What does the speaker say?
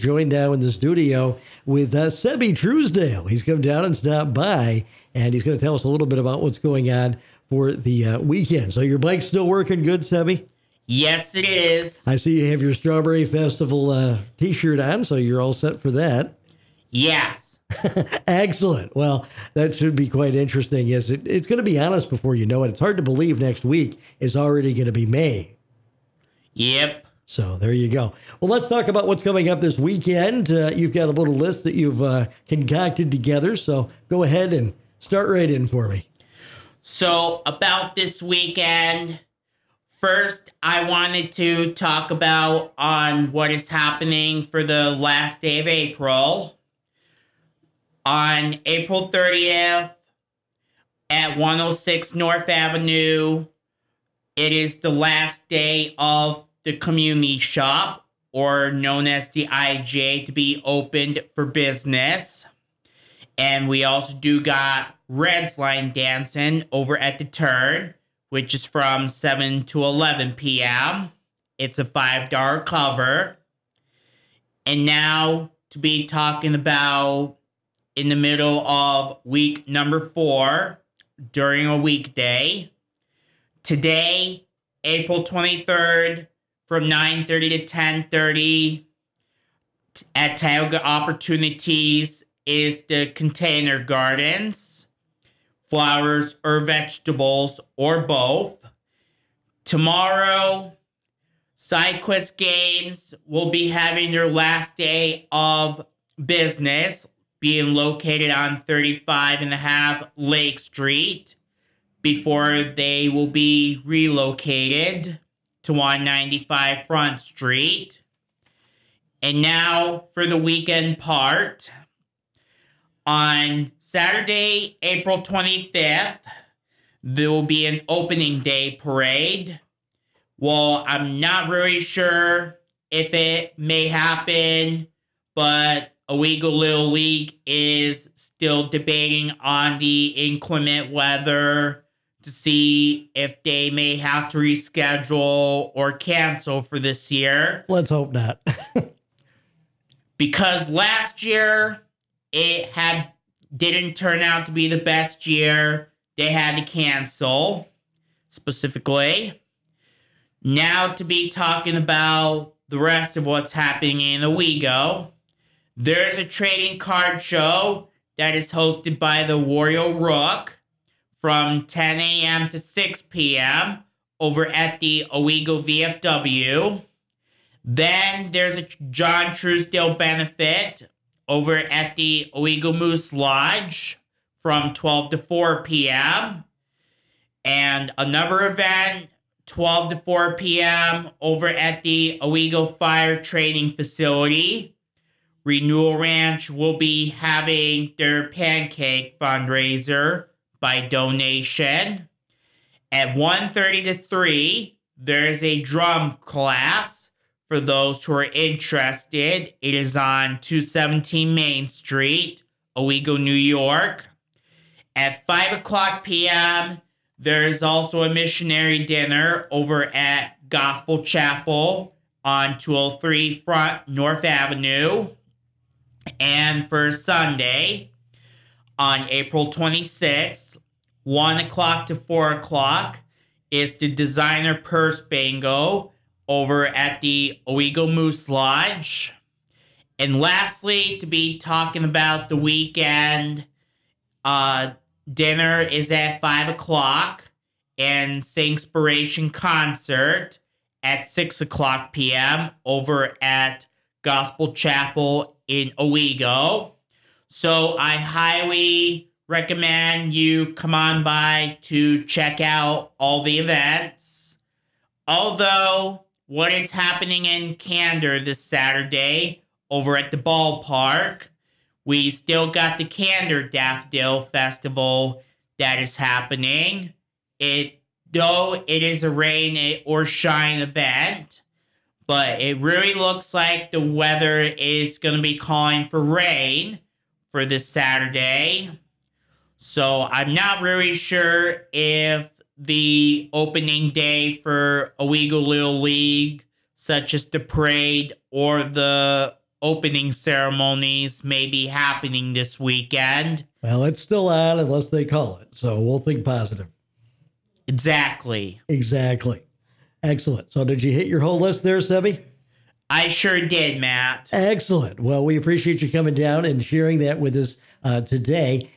joined now in the studio with Sebi Truesdale. He's come down and stopped by, and he's going to tell us a little bit about what's going on for the weekend. So your bike's still working good, Sebi? Yes, it is. I see you have your Strawberry Festival T-shirt on, so you're all set for that. Yes. Excellent. Well, that should be quite interesting. Yes, it's going to be honest before you know it. It's hard to believe next week is already going to be May. Yep. So there you go. Well, let's talk about what's coming up this weekend. You've got a little list that you've concocted together, so go ahead and start right in for me. So about this weekend, first I wanted to talk about on what is happening for the last day of April. On April 30th at 106 North Avenue, it is the last day of the community shop, or known as the IJ, to be opened for business. And we also do got Reds Line dancing over at the Turn, which is from 7 to 11 p.m. It's a $5 cover. And now to be talking about in the middle of week number 4 during a weekday. Today, April 23rd, from 9:30 to 10:30 at Tioga Opportunities is the Container Gardens. Flowers or vegetables or both. Tomorrow, SideQuest Games will be having their last day of business, being located on 35.5 Lake Street, before they will be relocated to 195 Front Street. And now for the weekend part. On Saturday, April 25th, there will be an opening day parade. Well, I'm not really sure if it may happen, but Owego Little League is still debating on the inclement weather to see if they may have to reschedule or cancel for this year. Let's hope not. Because last year, it didn't turn out to be the best year. They had to cancel, specifically. Now to be talking about the rest of what's happening in Owego. There's a trading card show that is hosted by the Wario Rook from 10 a.m. to 6 p.m. over at the Owego VFW. Then there's a John Truesdale benefit over at the Owego Moose Lodge from 12 to 4 p.m. And another event, 12 to 4 p.m. over at the Owego Fire Training Facility. Renewal Ranch will be having their pancake fundraiser by donation. At 1:30 to 3, there's a drum class for those who are interested. It is on 217 Main Street, Owego, New York. At 5 o'clock p.m., there's also a missionary dinner over at Gospel Chapel on 203 Front North Avenue. And for Sunday, on April 26th, 1 o'clock to 4 o'clock, is the Designer Purse Bingo over at the Owego Moose Lodge. And lastly, to be talking about the weekend, dinner is at 5 o'clock, and Singspiration concert at 6 o'clock p.m. over at Gospel Chapel in Owego. So I highly recommend you come on by to check out all the events. Although, what is happening in Candor this Saturday over at the ballpark, we still got the Candor Daffodil Festival that is happening. Though it is a rain or shine event, but it really looks like the weather is going to be calling for rain for this Saturday. So I'm not really sure if the opening day for Owego Little League, such as the parade or the opening ceremonies may be happening this weekend. Well, it's still on unless they call it. So we'll think positive. Exactly. Exactly. Excellent. So did you hit your whole list there, Sebby? I sure did, Matt. Excellent. Well, we appreciate you coming down and sharing that with us today.